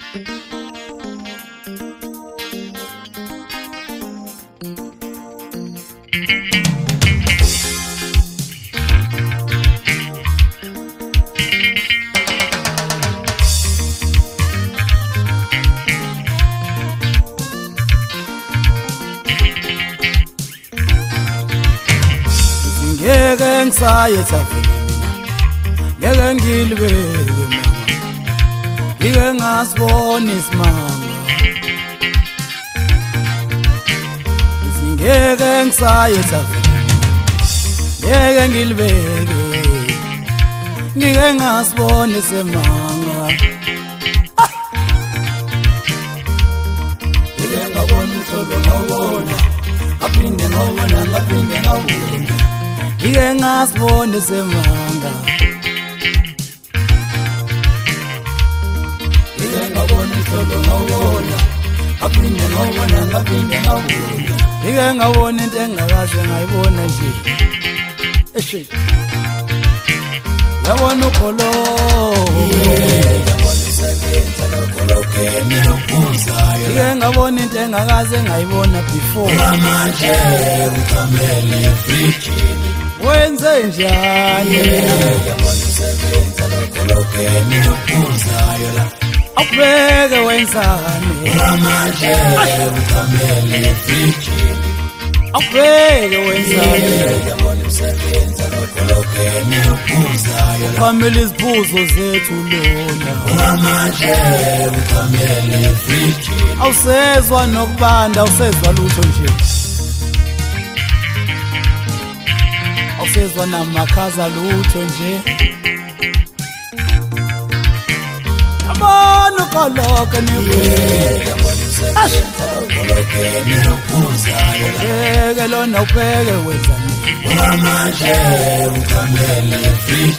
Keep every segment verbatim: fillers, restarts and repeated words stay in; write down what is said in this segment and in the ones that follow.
Ngeke ngisaye thaveni ngeke ngilibeke mama ngike ngasibona isimanga ngeke ngisaye thaveni ngeke ngilibeke ngike ngasibona isimanga ngike ngabona utholo ngawona aphinde ngawona ngaphinde ngawona ngike ngasibona isimanga ngike ngabona utholo ngawona aphinde ngawona ngaphinde ngawona ngike ngabona into engakaze ngayibona nje eshe yabona ukholo yabona isebenza lokholo kene ukuzayo ngike ngabona into engakaze ngayibona before manje ukamele free wenze njani yabona isebenza lokholo kene ukuzayo la Abeke wenzani manje ukamele free Abeke wenzani yabona umsebenza lokholo kene ukuzayo kamele isibuzo zethu lona manje ukamele free awusezwa nokubanda awusezwa lutho nje awusezwa namakhaza lutho nje Abona ukoloka niwe Ubeke lona ubeke wenzani manje ukamele free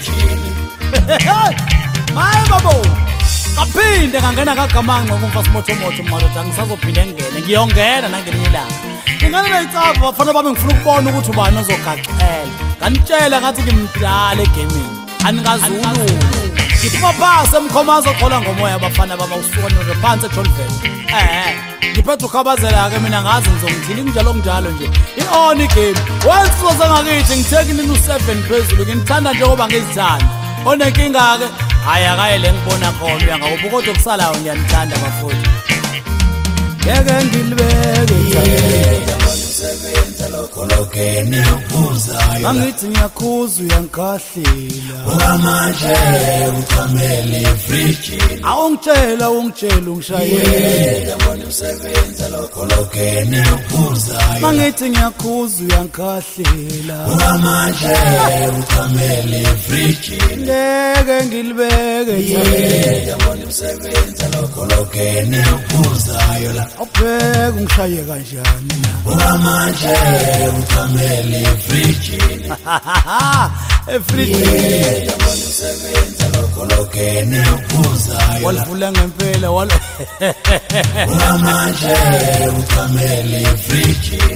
Hayi babo kaphinde ngangena kaGamanqo kumfasi moto moto madoda ngisazophinde ngene ngiyongena nangelinye ilanga ingane layitsava bafana bami ngifuna ukubona ukuthi ubani ozogaqela nganitshela ngathi ngimdala egaming anikazulu Ngiphuma phasi emkhomazo qola ngomoya abafana baba usuka nophansi eJohnville eh ngiphethe ukhabazela ke mina ngazi ngizongithini kunjalo kunjalo nje ion game wensizo ngakithi ngithekini nu seven phezulu ngithanda njengoba ngizithanda onenkinga ke hayi akaye le ngibona khona uyangakuphi kodwa kusalayo ngiyanithanda bafuthi ngeke ngilibeke sebenza lokholo kene ukuzayo angithi ngiyakhuza uyankahlela manje ukamele free awungitshela ungitshela ungishayela yabona usebenza lokholo kene ukuzayo angithi ngiyakhuza uyankahlela manje ukamele free ngeke ngilibeke yabona usebenza lokholo kene ukuzayo la ubheka ungishaye kanjani manje ukamele free free yabona usebenza lokholo kene ukuzayo walivula ngempela wala manje ukamele free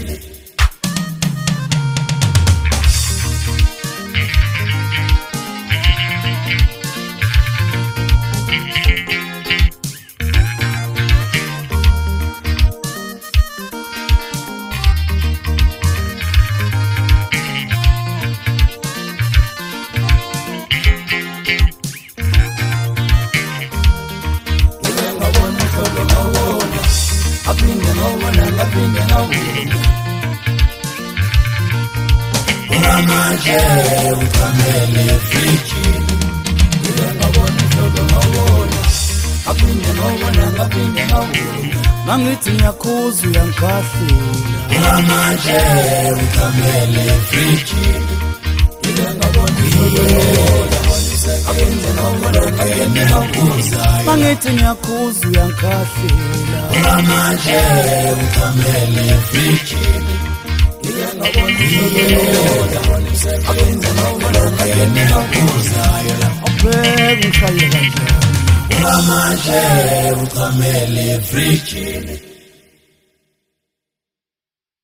manje ukamele free ngiyabona hlobo ngawona aphinde ngawona ngaphinde ngawona mangithi ngiyakhuza uyankahlela manje ukamele free ngiyabona hlobo aphinde ngawona ngaphinde ngawona mangithi ngiyakhuza uyankahlela manje ukamele free Manje ukamele free